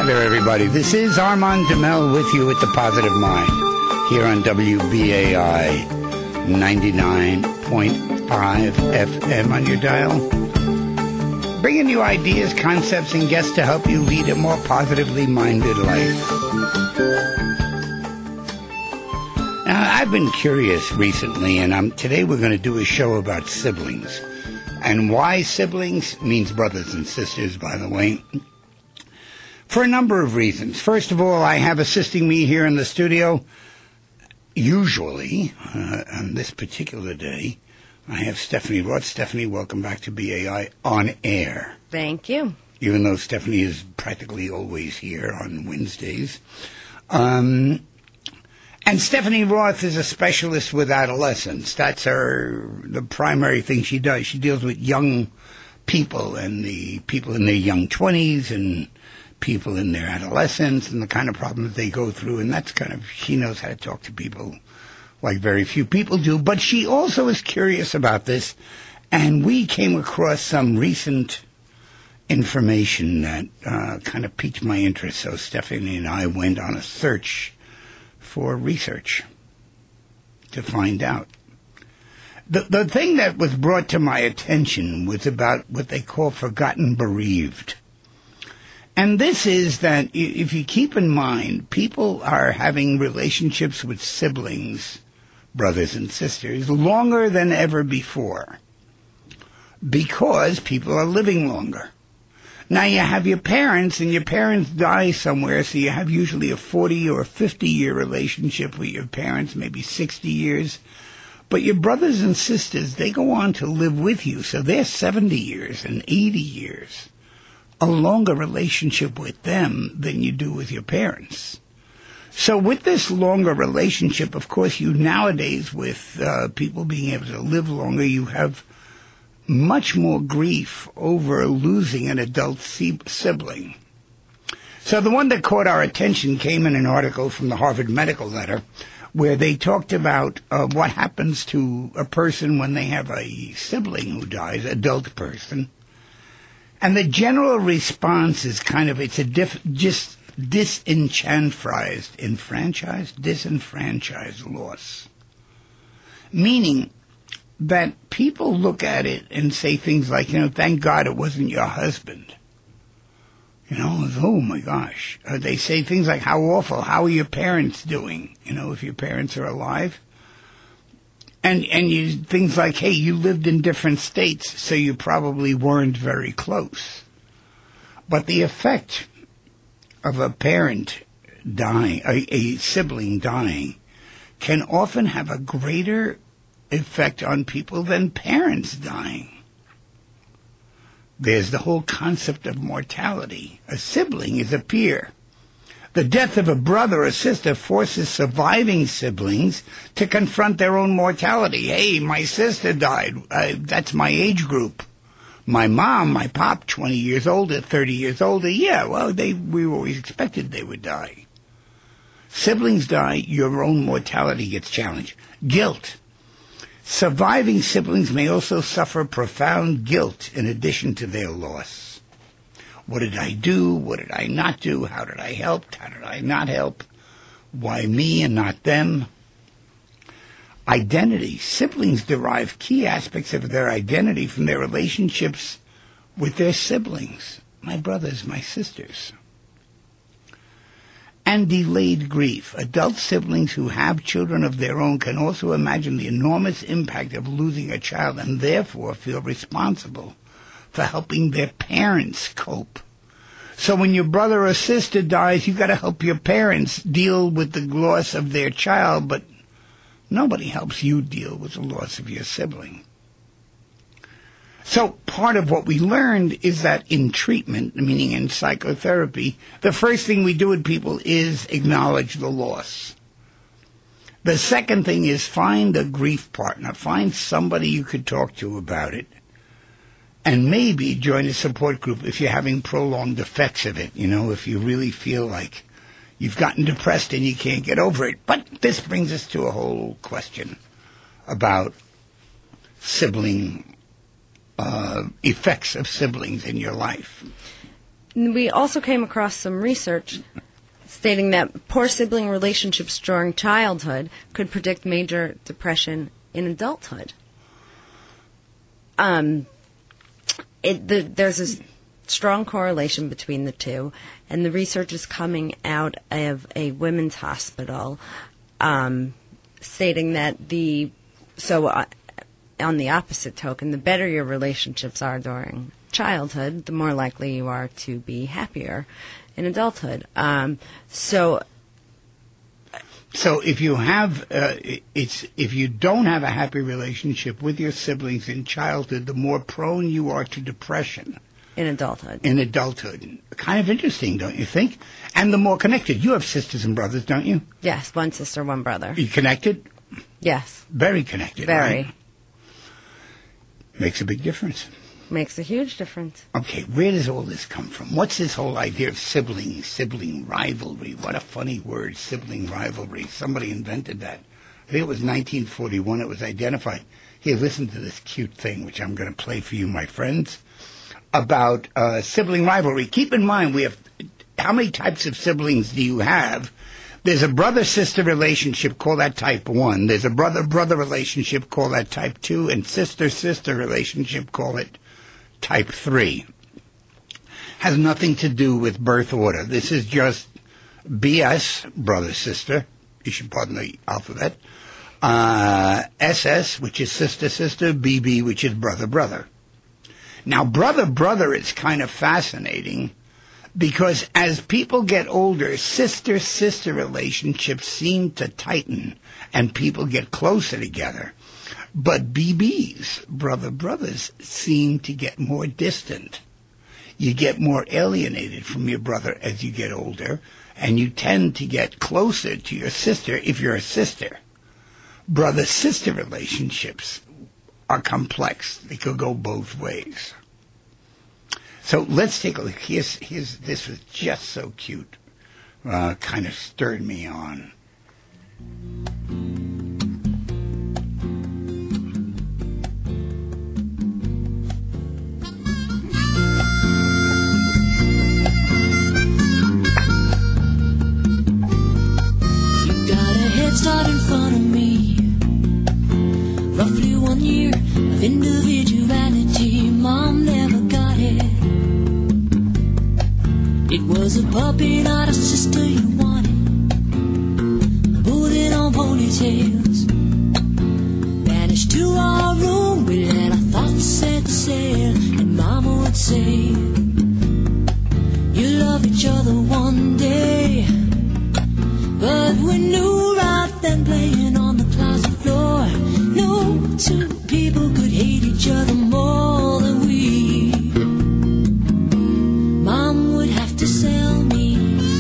there, everybody. This is Armand Duhamel with you at The Positive Mind here on WBAI 99.5 FM on your dial. Bringing you ideas, concepts, and guests to help you lead a more positively minded life. Now, I've been curious recently, and today we're going to do a show about siblings. And why siblings means brothers and sisters, by the way. For a number of reasons. First of all, I have assisting me here in the studio, usually, on this particular day, I have Stephanie Roth. Stephanie, welcome back to BAI On Air. Thank you. Even though Stephanie is practically always here on Wednesdays. And Stephanie Roth is a specialist with adolescents. That's the primary thing she does. She deals with young people and the people in their young 20s and people in their adolescence and the kind of problems they go through. And that's she knows how to talk to people like very few people do. But she also is curious about this. And we came across some recent information that kind of piqued my interest. So Stephanie and I went on a search for research to find out. The thing that was brought to my attention was about what they call forgotten bereaved. And this is that if you keep in mind, people are having relationships with siblings, brothers and sisters, longer than ever before because people are living longer. Now, you have your parents, and your parents die somewhere, so you have usually a 40 or 50-year relationship with your parents, maybe 60 years. But your brothers and sisters, they go on to live with you, so they're 70 years and 80 years. A longer relationship with them than you do with your parents. So with this longer relationship, of course, you nowadays, with people being able to live longer, you have much more grief over losing an adult sibling. So the one that caught our attention came in an article from the Harvard Medical Letter, where they talked about what happens to a person when they have a sibling who dies, adult person. And the general response is it's a just disenfranchised loss. Meaning that people look at it and say things like, thank God it wasn't your husband. Oh my gosh. They say things like, how awful, how are your parents doing? If your parents are alive. And things like, hey, you lived in different states, so you probably weren't very close. But the effect of a parent dying, a sibling dying, can often have a greater effect on people than parents dying. There's the whole concept of mortality. A sibling is a peer. The death of a brother or sister forces surviving siblings to confront their own mortality. Hey, my sister died. That's my age group. My mom, my pop, 20 years older, 30 years older. Yeah, well, we always expected they would die. Siblings die, your own mortality gets challenged. Guilt. Surviving siblings may also suffer profound guilt in addition to their loss. What did I do? What did I not do? How did I help? How did I not help? Why me and not them? Identity. Siblings derive key aspects of their identity from their relationships with their siblings, my brothers, my sisters. And delayed grief. Adult siblings who have children of their own can also imagine the enormous impact of losing a child and therefore feel responsible for helping their parents cope. So when your brother or sister dies, you've got to help your parents deal with the loss of their child, but nobody helps you deal with the loss of your sibling. So part of what we learned is that in treatment, meaning in psychotherapy, the first thing we do with people is acknowledge the loss. The second thing is find a grief partner. Find somebody you could talk to about it. And maybe join a support group if you're having prolonged effects of it. If you really feel like you've gotten depressed and you can't get over it. But this brings us to a whole question about sibling effects of siblings in your life. We also came across some research stating that poor sibling relationships during childhood could predict major depression in adulthood. There's a strong correlation between the two, and the research is coming out of a women's hospital stating that on the opposite token, the better your relationships are during childhood, the more likely you are to be happier in adulthood. So if you have, if you don't have a happy relationship with your siblings in childhood, the more prone you are to depression in adulthood. Kind of interesting, don't you think? And the more connected. You have sisters and brothers, don't you? Yes, one sister, one brother. You connected? Yes. Very connected. Very. Right? Makes a big difference. Makes a huge difference. Okay, where does all this come from? What's this whole idea of sibling rivalry? What a funny word, sibling rivalry. Somebody invented that. I think it was 1941 it was identified. Here, listen to this cute thing, which I'm going to play for you, my friends, about sibling rivalry. Keep in mind, we have, how many types of siblings do you have? There's a brother-sister relationship, call that type 1. There's a brother-brother relationship, call that type 2. And sister-sister relationship, call it type 3. Has nothing to do with birth order. This is just BS, brother-sister. You should pardon the alphabet. SS, which is sister-sister. BB, which is brother-brother. Now, brother-brother is kind of fascinating because as people get older, sister-sister relationships seem to tighten and people get closer together. But BBs, brother-brothers, seem to get more distant. You get more alienated from your brother as you get older, and you tend to get closer to your sister if you're a sister. Brother-sister relationships are complex. They could go both ways. So let's take a look. Here's this was just so cute. Kind of stirred me on. You got a head start in front of me. Roughly 1 year of individuality. Mom never got it. It was a puppy, not a sister you wanted. Pulling on ponytails. Vanished to our room. We let our thoughts set sail. And Mama would say, you love each other one day. But we knew right then, playing on the closet floor, no two people could hate each other more than we. Mom would have to sell me.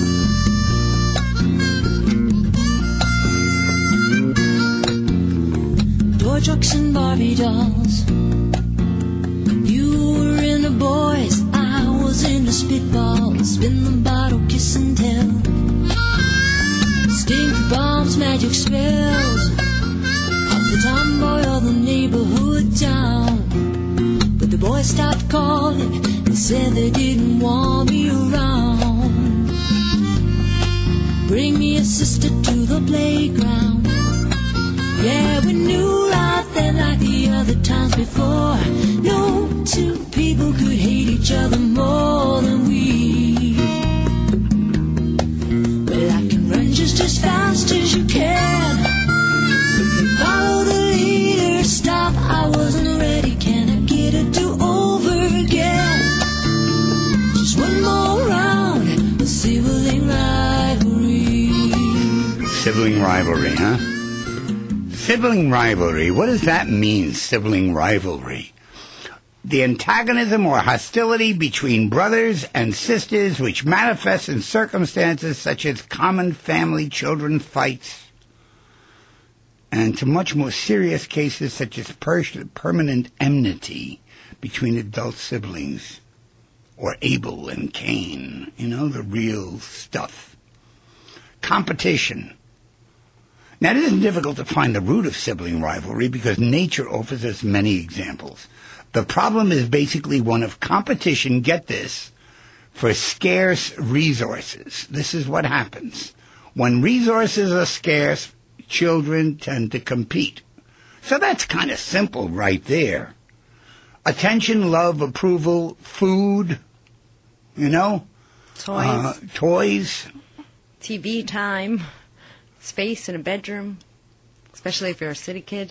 Toy trucks and Barbie dolls. You were into boys, I was into spitballs. Spin the bottle, kiss and tell. Stink bombs, magic spells. I'm the tomboy of the neighborhood town. But the boys stopped calling. They said they didn't want me around. Bring me a sister to the playground. Yeah, we knew right then, like the other times before, no two people could hate each other more than we. Well, I can run just as fast as you can. Follow the leader, stop, I wasn't ready. Can I get a do-over again? Just one more round of sibling rivalry. Sibling rivalry, huh? Sibling rivalry, what does that mean, sibling rivalry? The antagonism or hostility between brothers and sisters which manifests in circumstances such as common family children fights, and to much more serious cases such as permanent enmity between adult siblings, or Abel and Cain, you know, the real stuff. Competition. Now, it isn't difficult to find the root of sibling rivalry because nature offers us many examples. The problem is basically one of competition, get this, for scarce resources. This is what happens. When resources are scarce, children tend to compete. So that's kind of simple right there. Attention, love, approval, food, Toys, toys. TV time, space in a bedroom, especially if you're a city kid.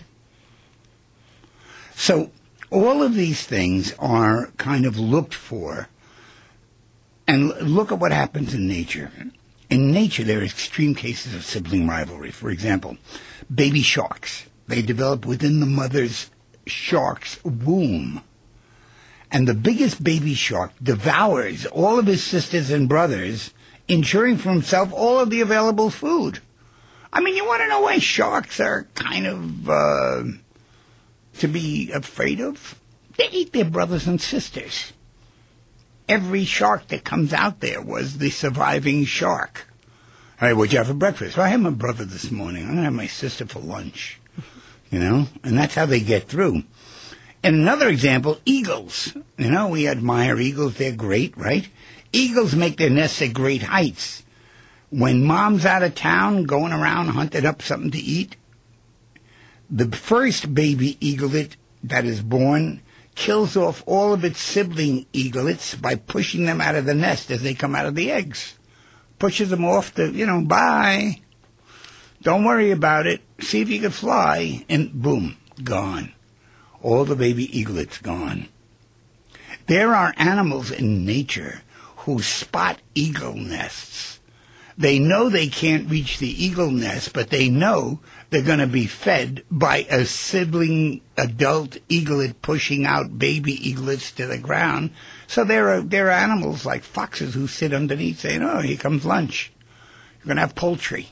So all of these things are kind of looked for. And look at what happens in nature. In nature, there are extreme cases of sibling rivalry. For example, baby sharks. They develop within the mother's shark's womb. And the biggest baby shark devours all of his sisters and brothers, ensuring for himself all of the available food. I mean, you want to know why sharks are kind of to be afraid of? They eat their brothers and sisters. Every shark that comes out there was the surviving shark. All right, what'd you have for breakfast? Well, I had my brother this morning. I'm going to have my sister for lunch. And that's how they get through. And another example, eagles. We admire eagles. They're great, right? Eagles make their nests at great heights. When mom's out of town going around hunting up something to eat, the first baby eaglet that is born kills off all of its sibling eaglets by pushing them out of the nest as they come out of the eggs. Pushes them off to, bye. Don't worry about it. See if you can fly. And boom, gone. All the baby eaglets gone. There are animals in nature who spot eagle nests. They know they can't reach the eagle nest, but they know they're going to be fed by a sibling adult eaglet pushing out baby eaglets to the ground. So there are animals like foxes who sit underneath saying, oh, here comes lunch. You're going to have poultry,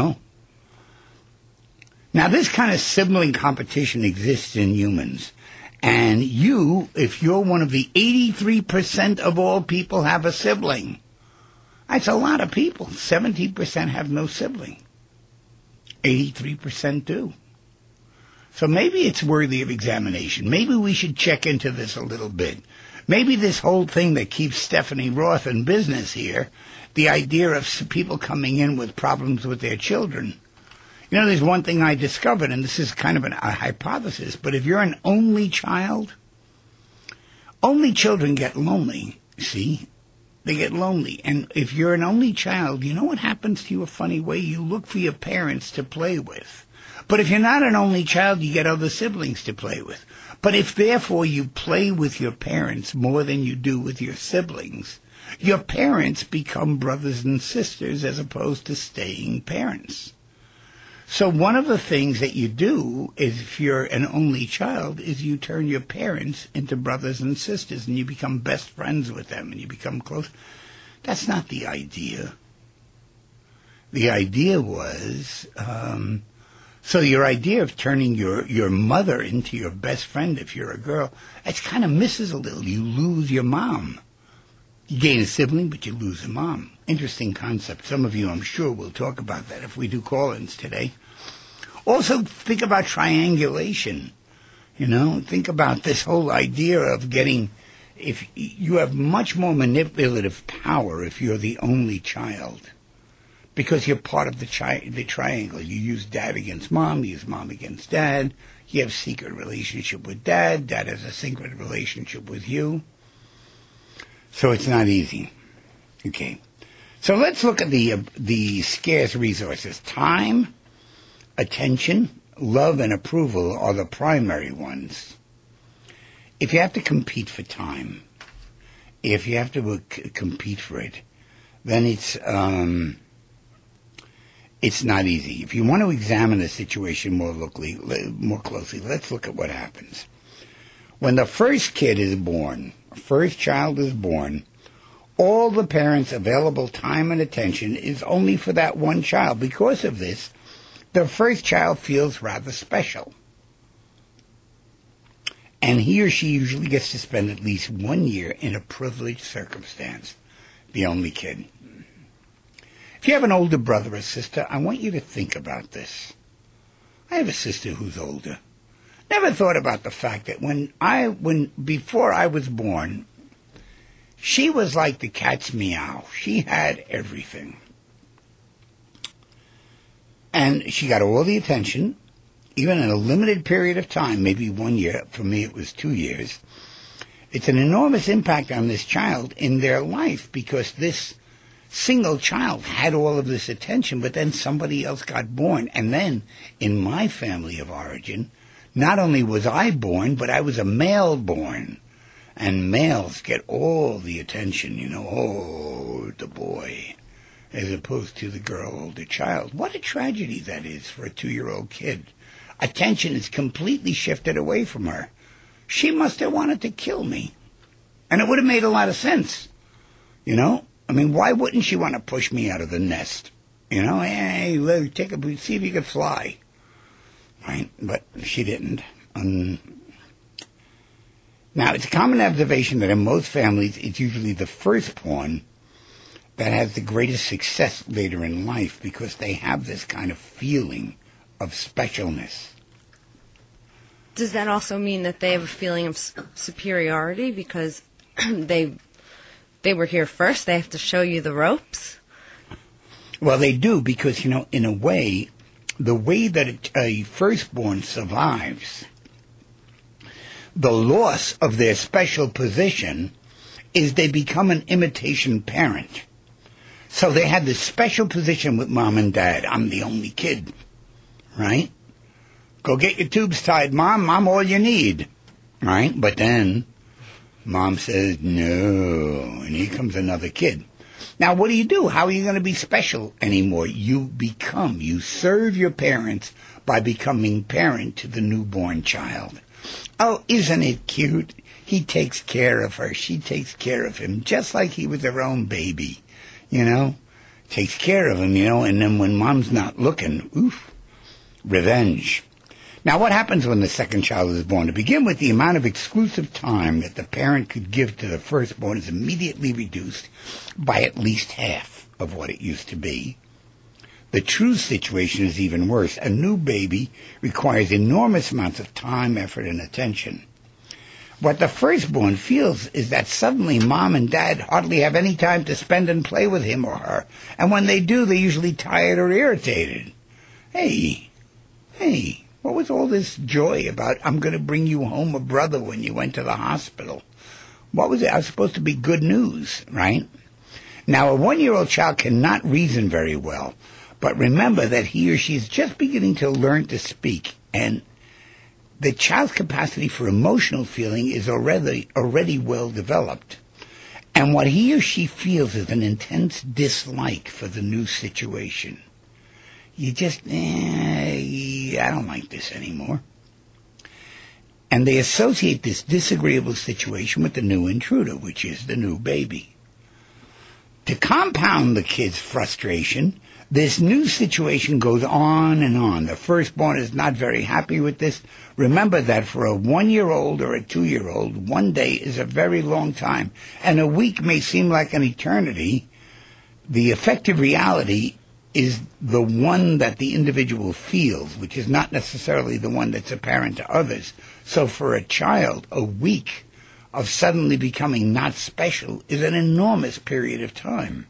Now, this kind of sibling competition exists in humans. And if you're one of the 83% of all people have a sibling, that's a lot of people. 70% have no sibling. 83% do. So maybe it's worthy of examination. Maybe we should check into this a little bit. Maybe this whole thing that keeps Stephanie Roth in business here, the idea of people coming in with problems with their children. There's one thing I discovered, and this is kind of a hypothesis, but if you're an only child, only children get lonely, see? They get lonely. And if you're an only child, you know what happens to you a funny way? You look for your parents to play with. But if you're not an only child, you get other siblings to play with. But if, therefore, you play with your parents more than you do with your siblings, your parents become brothers and sisters as opposed to staying parents. So one of the things that you do is, if you're an only child, is you turn your parents into brothers and sisters, and you become best friends with them, and you become close. That's not the idea. The idea was, so your idea of turning your mother into your best friend if you're a girl, that kind of misses a little. You lose your mom. You gain a sibling, but you lose a mom. Interesting concept. Some of you, I'm sure, will talk about that if we do call-ins today. Also, think about triangulation. Think about this whole idea of if you have much more manipulative power if you're the only child, because you're part of the triangle. You use dad against mom, you use mom against dad, you have a secret relationship with dad, dad has a secret relationship with you. So it's not easy. Okay. So let's look at the scarce resources. Time, attention, love, and approval are the primary ones. If you have to compete for time, if you have to compete for it, then it's not easy. If you want to examine the situation more closely, let's look at what happens. When the first child is born, all the parents' available time and attention is only for that one child. Because of this, the first child feels rather special. And he or she usually gets to spend at least 1 year in a privileged circumstance, the only kid. If you have an older brother or sister, I want you to think about this. I have a sister who's older. Never thought about the fact that before I was born, She was like the cat's meow. She had everything. And she got all the attention, even in a limited period of time, maybe 1 year. For me, it was 2 years. It's an enormous impact on this child in their life because this single child had all of this attention, but then somebody else got born. And then, in my family of origin, not only was I born, but I was a male born. And males get all the attention, oh, the boy, as opposed to the girl or the child. What a tragedy that is for a 2-year-old kid. Attention is completely shifted away from her. She must have wanted to kill me. And it would have made a lot of sense, I mean, why wouldn't she want to push me out of the nest? Hey, take a see if you could fly. Right? But she didn't. Now, it's a common observation that in most families, it's usually the firstborn that has the greatest success later in life because they have this kind of feeling of specialness. Does that also mean that they have a feeling of superiority because they were here first? They have to show you the ropes? Well, they do because, in a way, the way that a firstborn survives the loss of their special position is they become an imitation parent. So they had this special position with mom and dad. I'm the only kid, right? Go get your tubes tied, Mom. I'm all you need, right? But then Mom says, no, and here comes another kid. Now, what do? How are you going to be special anymore? You serve your parents by becoming parent to the newborn child. Oh, isn't it cute? He takes care of her. She takes care of him, just like he was her own baby, Takes care of him, and then when Mom's not looking, oof, revenge. Now, what happens when the second child is born? To begin with, the amount of exclusive time that the parent could give to the firstborn is immediately reduced by at least half of what it used to be. The true situation is even worse. A new baby requires enormous amounts of time, effort, and attention. What the firstborn feels is that suddenly Mom and Dad hardly have any time to spend and play with him or her. And when they do, they're usually tired or irritated. Hey, what was all this joy about, I'm going to bring you home a brother when you went to the hospital? What was it? I was supposed to be good news, right? Now, a 1-year-old child cannot reason very well. But remember that he or she is just beginning to learn to speak, and the child's capacity for emotional feeling is already well developed. And what he or she feels is an intense dislike for the new situation. You just, I don't like this anymore. And they associate this disagreeable situation with the new intruder, which is the new baby. To compound the kid's frustration, this new situation goes on and on. The firstborn is not very happy with this. Remember that for a 1-year-old or a 2-year-old, 1 day is a very long time, and a week may seem like an eternity. The effective reality is the one that the individual feels, which is not necessarily the one that's apparent to others. So for a child, a week of suddenly becoming not special is an enormous period of time.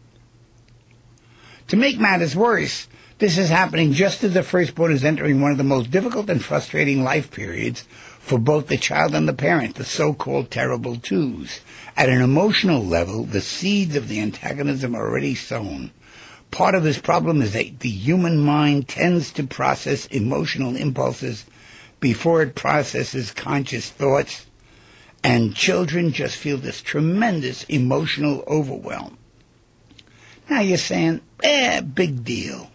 To make matters worse, this is happening just as the firstborn is entering one of the most difficult and frustrating life periods for both the child and the parent, the so-called terrible twos. At an emotional level, the seeds of the antagonism are already sown. Part of this problem is that the human mind tends to process emotional impulses before it processes conscious thoughts, and children just feel this tremendous emotional overwhelm. Now you're saying, big deal.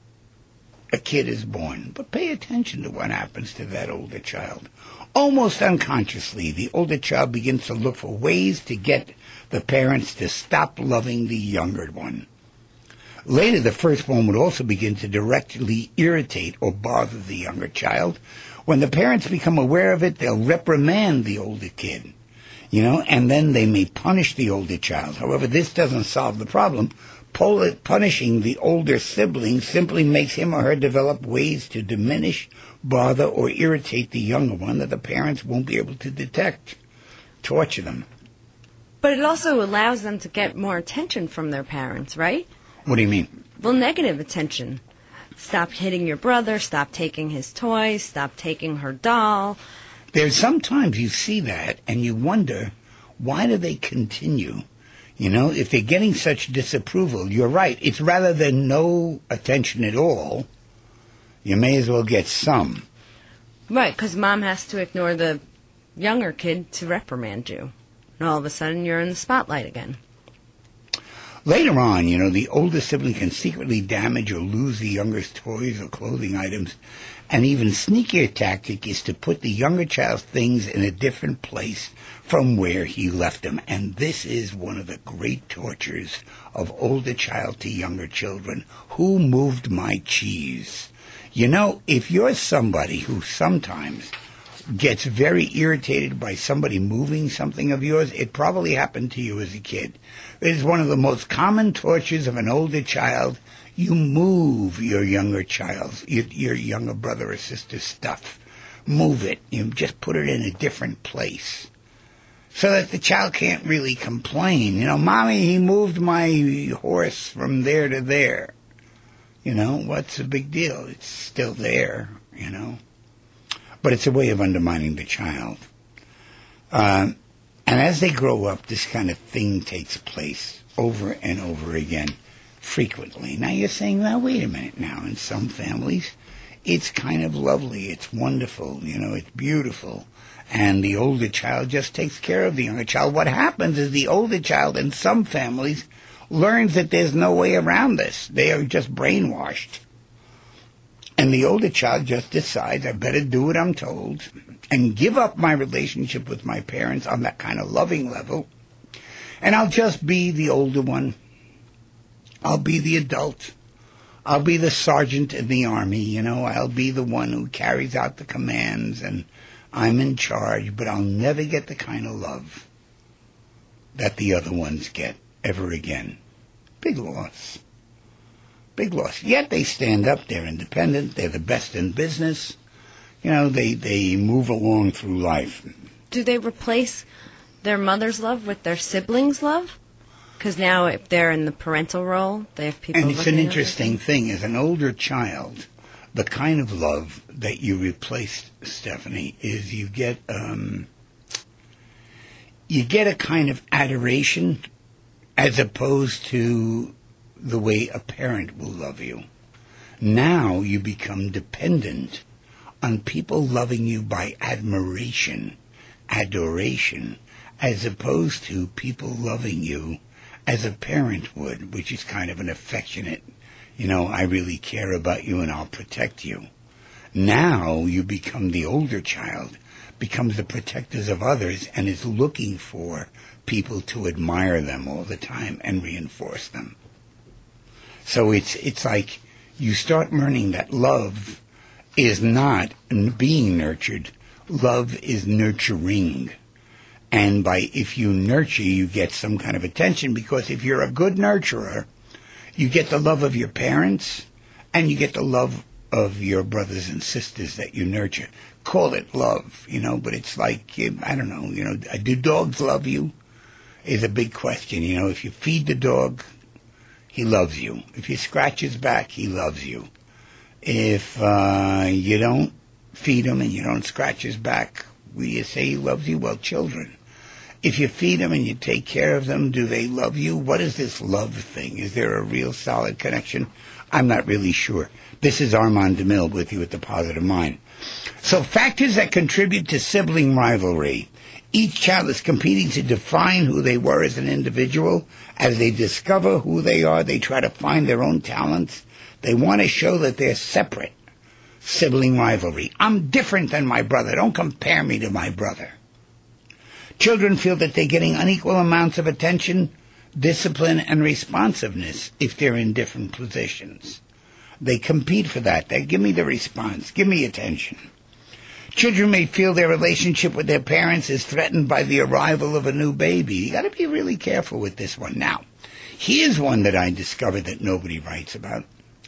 A kid is born. But pay attention to what happens to that older child. Almost unconsciously, the older child begins to look for ways to get the parents to stop loving the younger one. Later, the firstborn would also begin to directly irritate or bother the younger child. When the parents become aware of it, they'll reprimand the older kid, and then they may punish the older child. However, this doesn't solve the problem. Punishing the older sibling simply makes him or her develop ways to diminish, bother, or irritate the younger one that the parents won't be able to detect. Torture them. But it also allows them to get more attention from their parents, right? What do you mean? Well, negative attention. Stop hitting your brother, stop taking his toys, stop taking her doll. There's sometimes you see that and you wonder, why do they continue? You know, if they're getting such disapproval, you're right. It's rather than no attention at all, you may as well get some. Right, because mom has to ignore the younger kid to reprimand you. And all of a sudden, you're in the spotlight again. Later on, you know, the older sibling can secretly damage or lose the younger's toys or clothing items. An even sneakier tactic is to put the younger child's things in a different place from where he left them. And this is one of the great tortures of older child to younger children. Who moved my cheese? You know, if you're somebody who sometimes gets very irritated by somebody moving something of yours, it probably happened to you as a kid. It is one of the most common tortures of an older child. You move your younger child's, your younger brother or sister's stuff. Move it. You just put it in a different place so that the child can't really complain. You know, Mommy, he moved my horse from there to there. You know, what's the big deal? It's still there, you know. But it's a way of undermining the child. And as they grow up, this kind of thing takes place over and over again, frequently. Now you're saying, now wait a minute now. In some families, it's kind of lovely. It's wonderful. You know, it's beautiful. And the older child just takes care of the younger child. What happens is the older child in some families learns that there's no way around this. They are just brainwashed. And the older child just decides, I better do what I'm told and give up my relationship with my parents on that kind of loving level. And I'll just be the older one. I'll be the adult. I'll be the sergeant in the army, you know. I'll be the one who carries out the commands and I'm in charge, but I'll never get the kind of love that the other ones get ever again. Big loss. Big loss. Yet they stand up, they're independent, they're the best in business. You know, they move along through life. Do they replace their mother's love with their siblings' love? Because now if they're in the parental role, they have people. And it's an interesting thing. As an older child, the kind of love that you replace, Stephanie, is you get a kind of adoration as opposed to the way a parent will love you. Now you become dependent on people loving you by admiration, adoration, as opposed to people loving you as a parent would, which is kind of an affectionate, you know, I really care about you and I'll protect you. Now you become the older child, becomes the protectors of others, and is looking for people to admire them all the time and reinforce them. So it's like you start learning that love is not being nurtured. Love is nurturing. And if you nurture, you get some kind of attention, because if you're a good nurturer, you get the love of your parents and you get the love of your brothers and sisters that you nurture. Call it love, you know, but it's like, I don't know, you know, do dogs love you? Is a big question. You know, if you feed the dog, he loves you. If you scratch his back, he loves you. If you don't feed him and you don't scratch his back, will you say he loves you? Well, children, if you feed them and you take care of them, do they love you? What is this love thing? Is there a real solid connection? I'm not really sure. This is Armand DeMille with you at The Positive Mind. So factors that contribute to sibling rivalry. Each child is competing to define who they were as an individual. As they discover who they are, they try to find their own talents. They want to show that they're separate. Sibling rivalry. I'm different than my brother. Don't compare me to my brother. Children feel that they're getting unequal amounts of attention, discipline, and responsiveness if they're in different positions. They compete for that. They give me the response. Give me attention. Children may feel their relationship with their parents is threatened by the arrival of a new baby. You got to be really careful with this one. Now, here's one that I discovered that nobody writes about.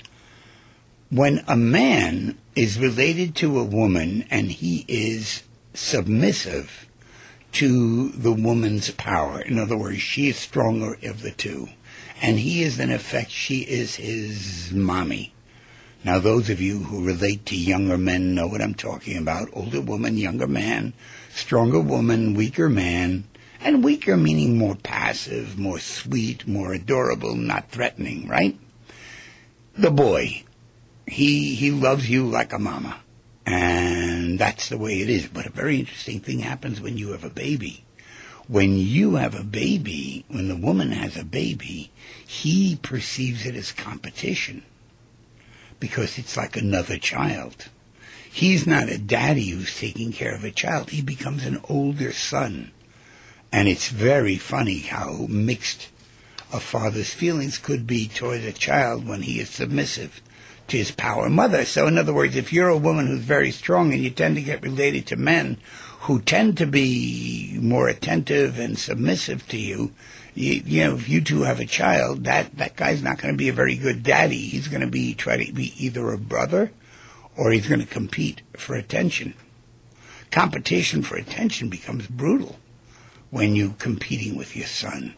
When a man is related to a woman and he is submissive to the woman's power. In other words, she is stronger of the two. And he is, in effect, she is his mommy. Now, those of you who relate to younger men know what I'm talking about. Older woman, younger man, stronger woman, weaker man. And weaker meaning more passive, more sweet, more adorable, not threatening, right? The boy, he loves you like a mama. And that's the way it is. But a very interesting thing happens when you have a baby. When you have a baby, when the woman has a baby, he perceives it as competition. Because it's like another child. He's not a daddy who's taking care of a child. He becomes an older son. And it's very funny how mixed a father's feelings could be towards a child when he is submissive to his power mother. So in other words, if you're a woman who's very strong and you tend to get related to men who tend to be more attentive and submissive to you, you know, if you two have a child, that guy's not going to be a very good daddy. He's going to try to be either a brother or he's going to compete for attention. Competition for attention becomes brutal when you're competing with your son.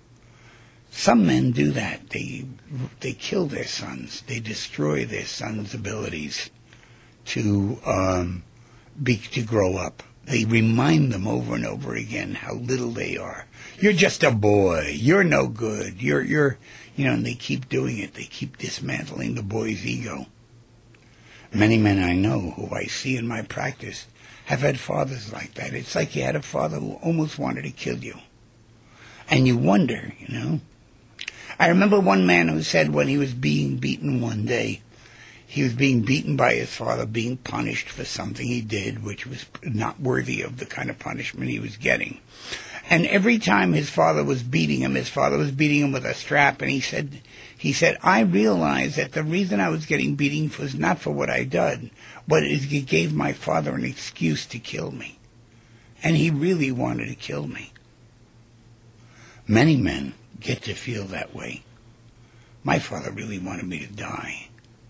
Some men do that. They kill their sons. They destroy their sons' abilities to grow up. They remind them over and over again how little they are. You're just a boy. You're no good. And they keep doing it. They keep dismantling the boy's ego. Many men I know who I see in my practice have had fathers like that. It's like you had a father who almost wanted to kill you. And you wonder, I remember one man who said when he was being beaten one day, he was being beaten by his father, being punished for something he did, which was not worthy of the kind of punishment he was getting. And every time his father was beating him with a strap, and he said, I realized that the reason I was getting beaten was not for what I did, but it gave my father an excuse to kill me. And he really wanted to kill me. Many men get to feel that way. My father really wanted me to die.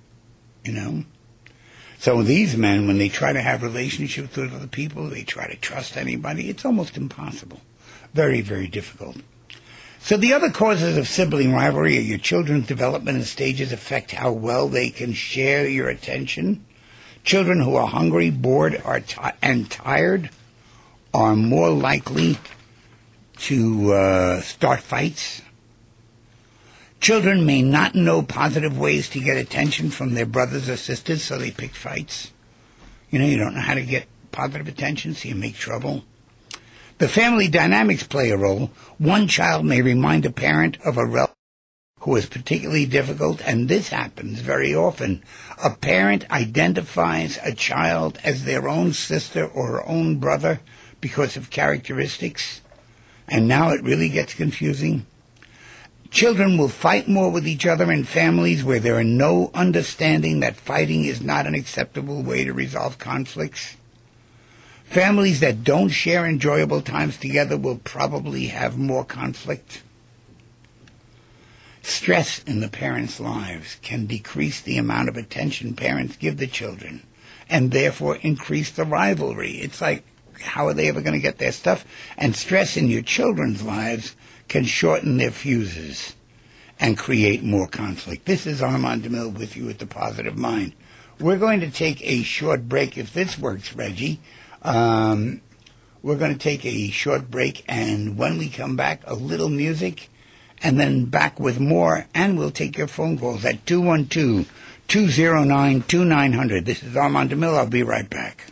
So these men, when they try to have relationships with other people, they try to trust anybody, it's almost impossible. Very, very difficult. So the other causes of sibling rivalry are your children's development and stages affect how well they can share your attention. Children who are hungry, bored, and tired are more likely to start fights. Children may not know positive ways to get attention from their brothers or sisters, so they pick fights. You don't know how to get positive attention, so you make trouble. The family dynamics play a role. One child may remind a parent of a relative who is particularly difficult, and this happens very often. A parent identifies a child as their own sister or her own brother because of characteristics, and now it really gets confusing. Children will fight more with each other in families where there are no understanding that fighting is not an acceptable way to resolve conflicts. Families that don't share enjoyable times together will probably have more conflict. Stress in the parents' lives can decrease the amount of attention parents give the children and therefore increase the rivalry. It's like, how are they ever going to get their stuff? And stress in your children's lives can shorten their fuses and create more conflict. This is Armand DeMille with you at The Positive Mind. We're going to take a short break, if this works, Reggie. We're going to take a short break, and when we come back, a little music, and then back with more, and we'll take your phone calls at 212-209-2900. This is Armand DeMille. I'll be right back.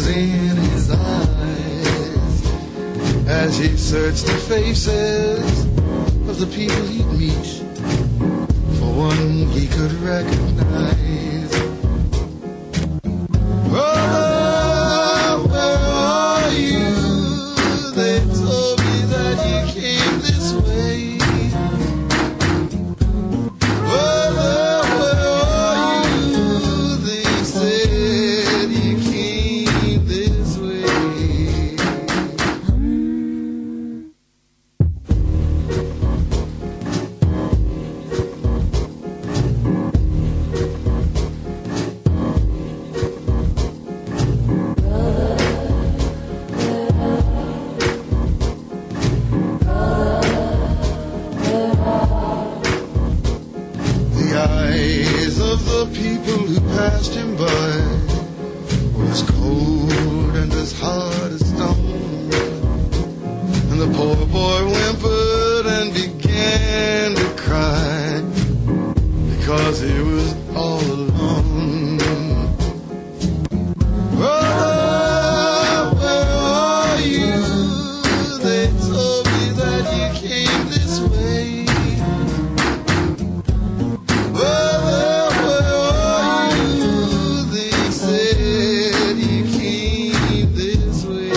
was in his eyes as he searched the faces of the people he'd meet. For one he could recognize. Brother, where are you? They told me that you came this way. Brother, where are you? They said you came this way. The eyes of the people who passed him by were as cold and as hard as stone. And the poor boy whimpered and began to cry because he was all alone. Brother, where are you? They told me that you came this way. Brother, where are you? They said you came this way.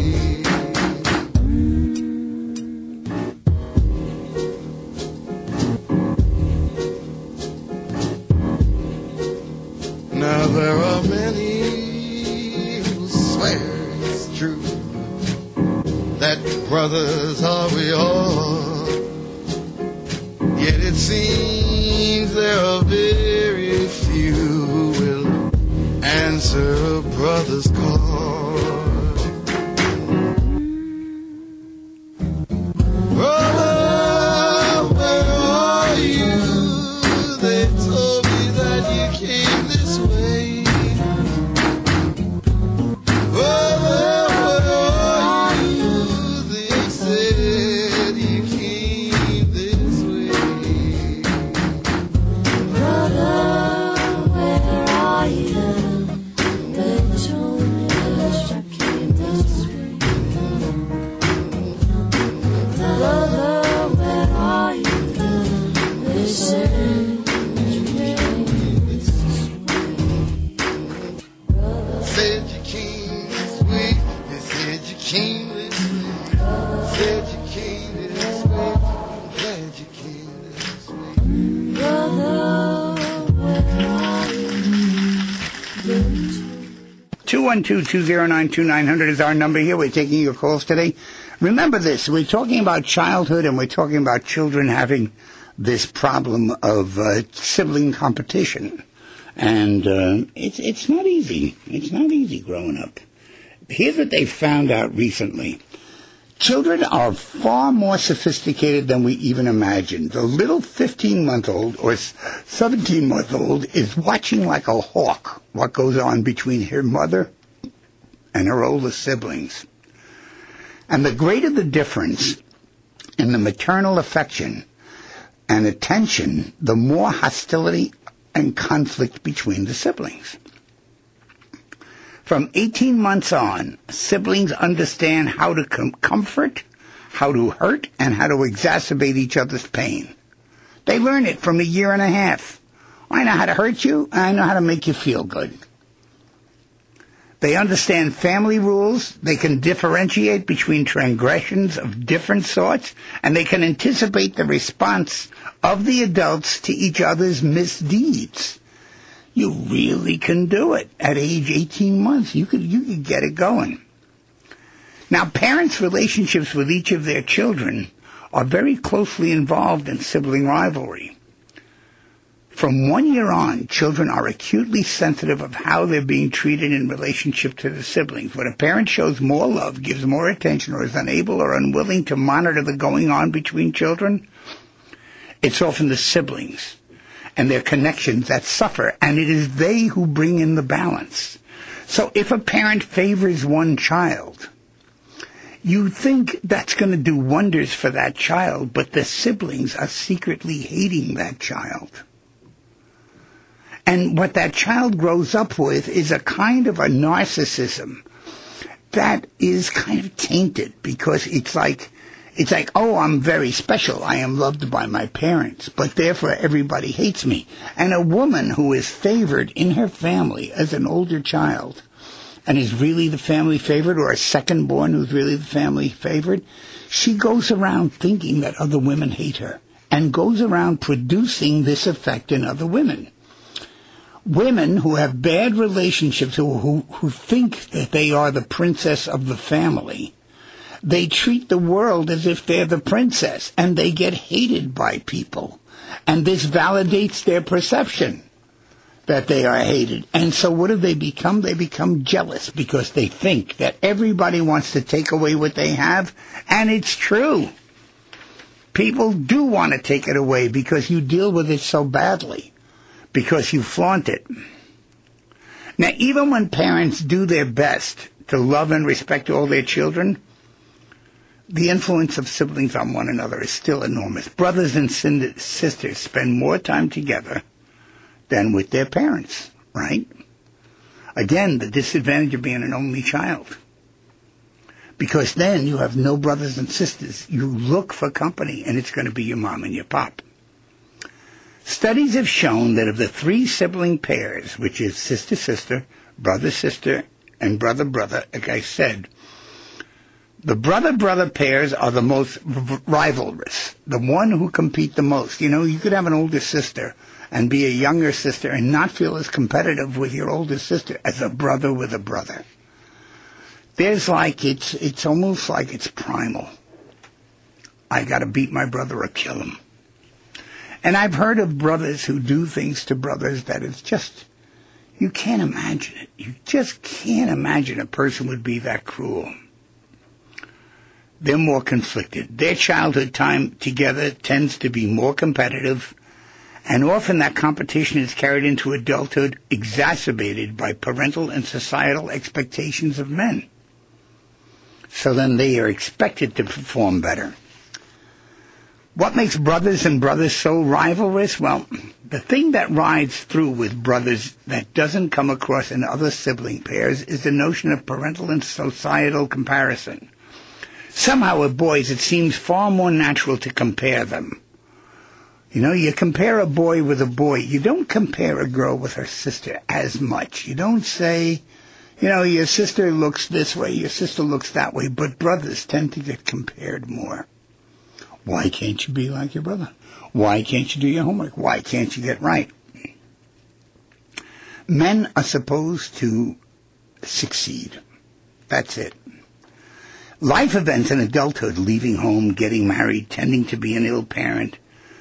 Now there are many who swear it's true that brothers are we all. Yet it seems there are very few who will answer a brother's call. Brother, where are you? They told me that you came this way. Brother, where are you? They said you came this way. Brother, where are you? They told me that you came this way. Brother, where are you? They said you came this way. Said you came this way. They said you came this way. Said you came this way. I'm glad you came this way. Brother, where are you? 212-209-2900 is our number here. We're taking your calls today. Remember this, we're talking about childhood and we're talking about children having this problem of sibling competition. And it's not easy. It's not easy growing up. Here's what they found out recently. Children are far more sophisticated than we even imagined. The little 15-month-old or 17-month-old is watching like a hawk what goes on between her mother and her older siblings. And the greater the difference in the maternal affection and attention, the more hostility and conflict between the siblings. From 18 months on, siblings understand how to comfort, how to hurt, and how to exacerbate each other's pain. They learn it from a year and a half. I know how to hurt you, and I know how to make you feel good. They understand family rules, they can differentiate between transgressions of different sorts, and they can anticipate the response of the adults to each other's misdeeds. You really can do it. At age 18 months, you could get it going. Now, parents' relationships with each of their children are very closely involved in sibling rivalry. From 1 year on, children are acutely sensitive of how they're being treated in relationship to the siblings. When a parent shows more love, gives more attention, or is unable or unwilling to monitor the going on between children, it's often the siblings and their connections that suffer, and it is they who bring in the balance. So if a parent favors one child, you think that's going to do wonders for that child, but the siblings are secretly hating that child. And what that child grows up with is a kind of a narcissism, that is kind of tainted because it's like, oh, I'm very special. I am loved by my parents, but therefore everybody hates me. And a woman who is favored in her family as an older child and is really the family favorite, or a second born who's really the family favorite, she goes around thinking that other women hate her and goes around producing this effect in other women. Women who have bad relationships, who think that they are the princess of the family, they treat the world as if they're the princess, and they get hated by people. And this validates their perception that they are hated. And so what do they become? They become jealous because they think that everybody wants to take away what they have, and it's true. People do want to take it away because you deal with it so badly, because you flaunt it. Now, even when parents do their best to love and respect all their children, the influence of siblings on one another is still enormous. Brothers and sisters spend more time together than with their parents, right? Again, the disadvantage of being an only child. Because then you have no brothers and sisters. You look for company, and it's going to be your mom and your pop. Studies have shown that of the 3 sibling pairs, which is sister-sister, brother-sister, and brother-brother, like I said, the brother-brother pairs are the most rivalrous, the one who compete the most. You know, you could have an older sister and be a younger sister and not feel as competitive with your older sister as a brother with a brother. There's like, it's almost like it's primal. I got to beat my brother or kill him. And I've heard of brothers who do things to brothers that it's just, you can't imagine it. You just can't imagine a person would be that cruel. They're more conflicted. Their childhood time together tends to be more competitive, and often that competition is carried into adulthood, exacerbated by parental and societal expectations of men. So then they are expected to perform better. What makes brothers and brothers so rivalrous? Well, the thing that rides through with brothers that doesn't come across in other sibling pairs is the notion of parental and societal comparison. Somehow with boys it seems far more natural to compare them. You know, you compare a boy with a boy. You don't compare a girl with her sister as much. You don't say, you know, your sister looks this way, your sister looks that way, but brothers tend to get compared more. Why can't you be like your brother? Why can't you do your homework? Why can't you get right? Men are supposed to succeed. That's it. Life events in adulthood, leaving home, getting married, tending to an ill parent,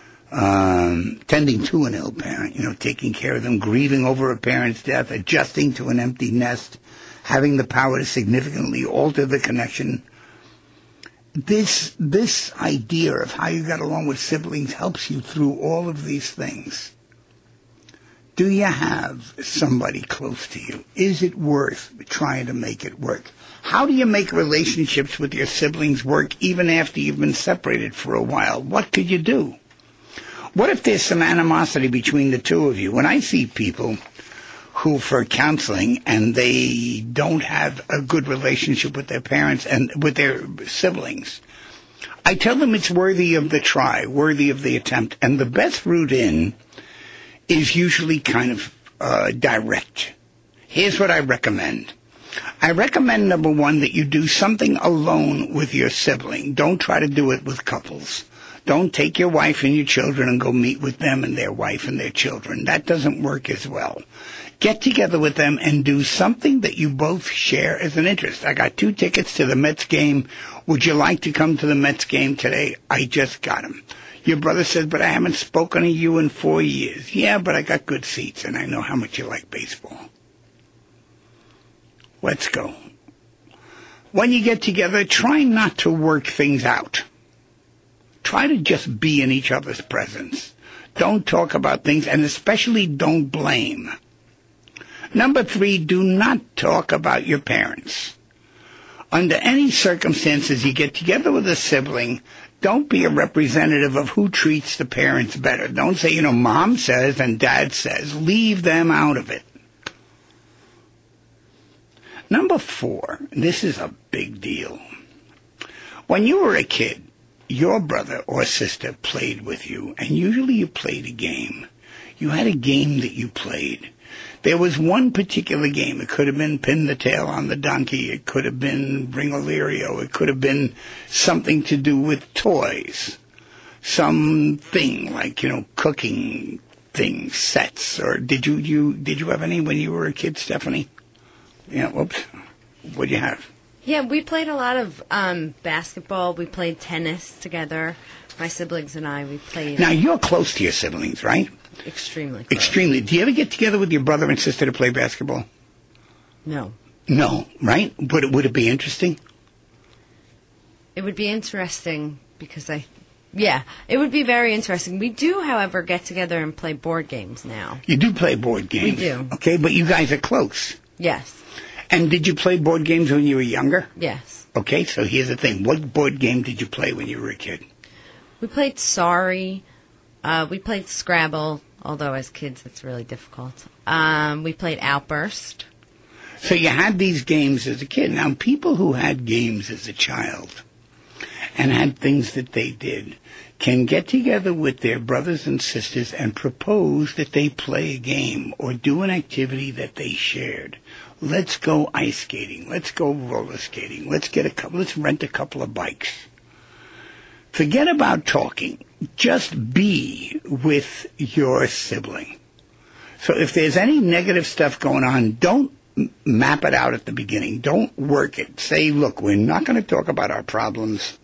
you know, taking care of them, grieving over a parent's death, adjusting to an empty nest, having the power to significantly alter the connection. This idea of how you got along with siblings helps you through all of these things. Do you have somebody close to you? Is it worth trying to make it work? How do you make relationships with your siblings work even after you've been separated for a while? What could you do? What if there's some animosity between the two of you? When I see people who, for counseling, and they don't have a good relationship with their parents and with their siblings, I tell them it's worthy of the try, worthy of the attempt, and the best route in is usually kind of direct. Here's what I recommend. I recommend, number one, that you do something alone with your sibling. Don't try to do it with couples. Don't take your wife and your children and go meet with them and their wife and their children. That doesn't work as well. Get together with them and do something that you both share as an interest. I got 2 tickets to the Mets game. Would you like to come to the Mets game today? I just got them. Your brother says, but I haven't spoken to you in 4 years. Yeah, but I got good seats and I know how much you like baseball. Let's go. When you get together, try not to work things out. Try to just be in each other's presence. Don't talk about things, and especially don't blame. Number 3, do not talk about your parents. Under any circumstances you get together with a sibling, don't be a representative of who treats the parents better. Don't say, you know, mom says and dad says. Leave them out of it. Number 4, this is a big deal. When you were a kid, your brother or sister played with you, and usually you played a game. You had a game that you played. There was one particular game. It could have been Pin the Tail on the Donkey. It could have been Bring Illyrio. It could have been something to do with toys. Something like, cooking things, sets. Or did you have any when you were a kid, Stephanie? Yeah, whoops. What'd you have? Yeah, we played a lot of basketball. We played tennis together. My siblings and I, we played... Now, you're close to your siblings, right? Extremely close. Extremely. Do you ever get together with your brother and sister to play basketball? No. No, right? Would it be interesting? It would be interesting because Yeah, it would be very interesting. We do, however, get together and play board games now. You do play board games? We do. Okay, but you guys are close. Yes. And did you play board games when you were younger? Yes. Okay, so here's the thing. What board game did you play when you were a kid? We played Sorry. We played Scrabble, although as kids it's really difficult. We played Outburst. So you had these games as a kid. Now, people who had games as a child and had things that they did can get together with their brothers and sisters and propose that they play a game or do an activity that they shared. Let's go ice skating. Let's go roller skating. Let's rent a couple of bikes. Forget about talking. Just be with your sibling. So if there's any negative stuff going on, don't map it out at the beginning. Don't work it. Say, look, we're not going to talk about our problems.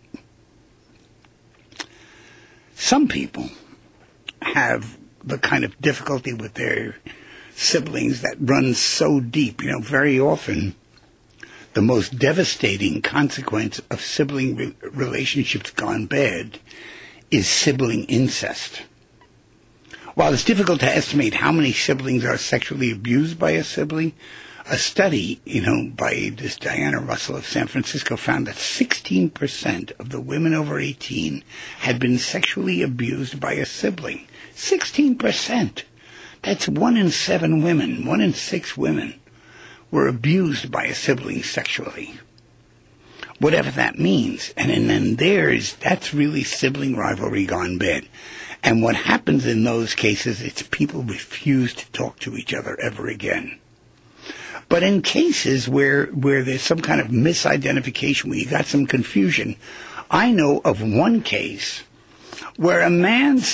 Some people have the kind of difficulty with their siblings that runs so deep. Very often the most devastating consequence of sibling relationships gone bad is sibling incest. While it's difficult to estimate how many siblings are sexually abused by a sibling, a study, by this Diana Russell of San Francisco found that 16% of the women over 18 had been sexually abused by a sibling. 16%. That's 1 in 7 women, 1 in 6 women were abused by a sibling sexually. Whatever that means. And then that's really sibling rivalry gone bad. And what happens in those cases, it's people refuse to talk to each other ever again. But in cases where there's some kind of misidentification, where you got some confusion, I know of one case where a man's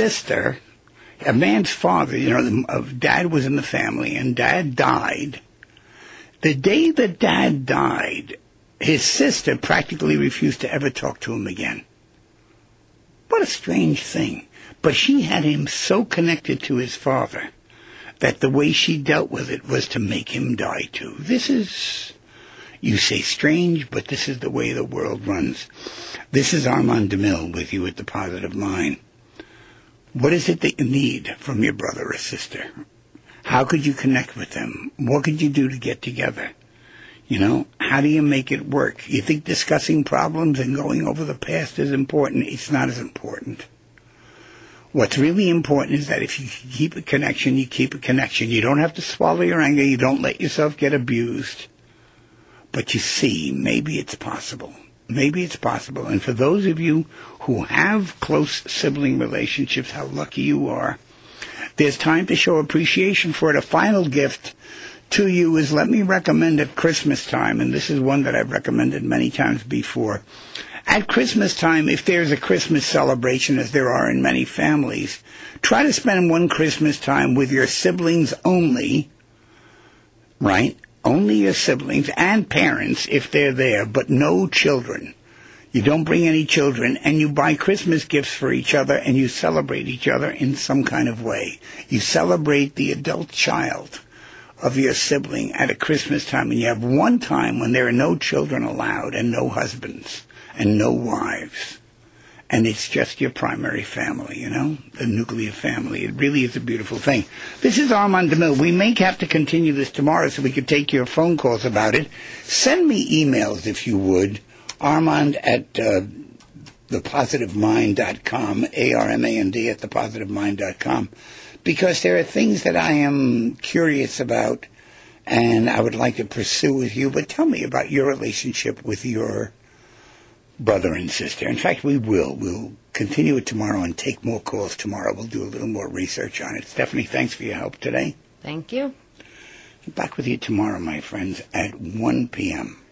father, dad was in the family and dad died. The day that dad died, his sister practically refused to ever talk to him again. What a strange thing. But she had him so connected to his father that the way she dealt with it was to make him die too. This is, you say strange, but this is the way the world runs. This is Armand DeMille with you at The Positive Mind. What is it that you need from your brother or sister? How could you connect with them? What could you do to get together? How do you make it work? You think discussing problems and going over the past is important? It's not as important. What's really important is that if you keep a connection, you keep a connection. You don't have to swallow your anger. You don't let yourself get abused. But you see, maybe it's possible. Maybe it's possible. And for those of you who have close sibling relationships, how lucky you are. There's time to show appreciation for it. A final gift to you is, let me recommend at Christmas time, and this is one that I've recommended many times before. At Christmas time, if there's a Christmas celebration, as there are in many families, try to spend one Christmas time with your siblings only, right? Only your siblings and parents if they're there, but no children. You don't bring any children, and you buy Christmas gifts for each other, and you celebrate each other in some kind of way. You celebrate the adult child of your sibling at a Christmas time, and you have one time when there are no children allowed and no husbands and no wives. And it's just your primary family, the nuclear family. It really is a beautiful thing. This is Armand DeMille. We may have to continue this tomorrow so we could take your phone calls about it. Send me emails if you would. Armand at thepositivemind.com, ARMAND at thepositivemind.com, because there are things that I am curious about and I would like to pursue with you. But tell me about your relationship with your brother and sister. In fact, we will. We'll continue it tomorrow and take more calls tomorrow. We'll do a little more research on it. Stephanie, thanks for your help today. Thank you. Back with you tomorrow, my friends, at 1 p.m.